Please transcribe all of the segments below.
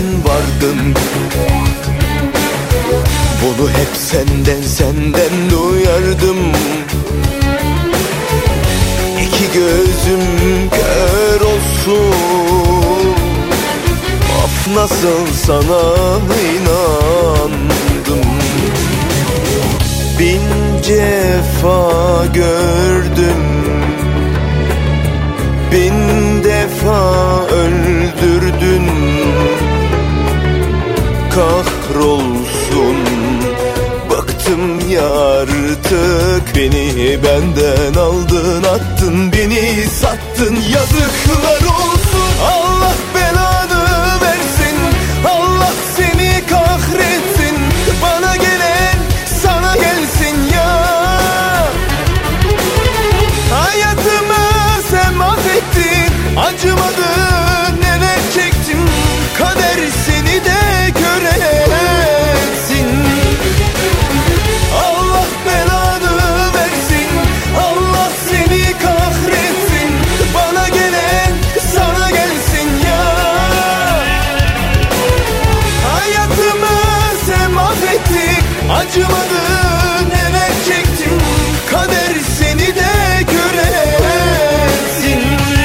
vardın. Bunu hep senden duyardım. İki gözüm kör olsun, of nasıl sana inandım. Bin cefa gördüm, bin defa öldürdün. Kahrolsun, bıktım ya artık. Beni benden aldın, attın, beni sattın. Yazıklar olsun, Allah belanı versin, Allah seni kahretsin. Bana gelen sana gelsin ya. Hayatımı sen mahvettin, acımadın, neler çektim. Kader seni de göresin. Allah belanı versin, Allah seni kahretsin. Bana gelen sana gelsin ya. Hayatımı sen mahvettin, acımadın, neler çektim. Kader seni de göresin.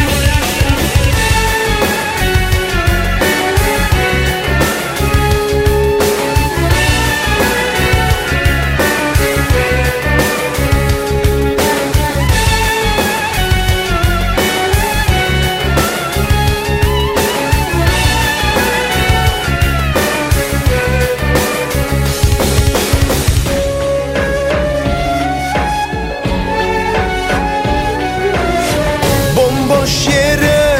Boş yere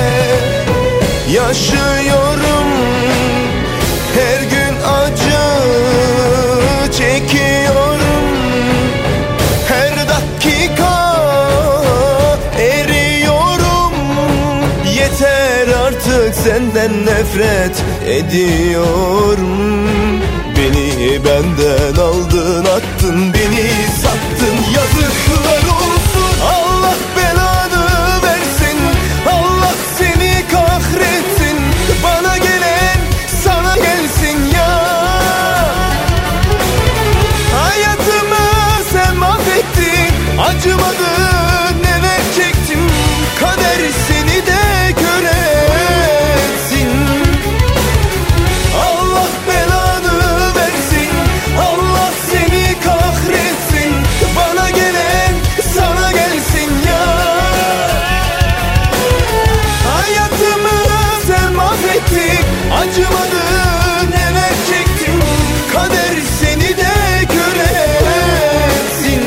yaşıyorum, her gün acı çekiyorum. Her dakika eriyorum. Yeter artık, senden nefret ediyorum. Beni benden aldın, attın, beni sattın. Yazıklar olsun, Allah belanı versin, Allah seni kahretsin. Bana gelen sana gelsin ya. Hayatımı sen mahvettin, acımadın, neler çektim. Kader seni de göresin. Allah belanı versin, Allah seni kahretsin. Bana gelen sana gelsin ya. Hayatımı sen mahvettin, acımadın, neler çektim. Kader seni de göresin.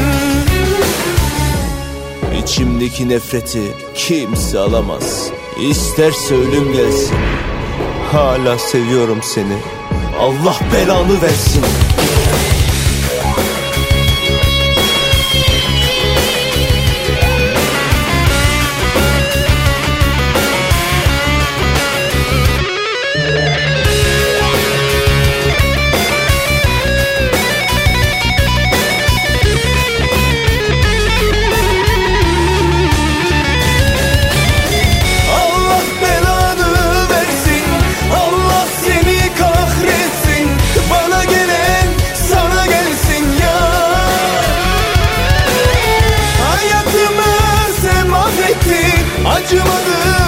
İçimdeki nefreti kimse alamaz. İsterse ölüm gelsin, hala seviyorum seni. Allah belanı versin. Allah belanı versin, Allah seni kahretsin. Bana gelen sana gelsin ya. Hayatımı sen mahvettin, acımadın,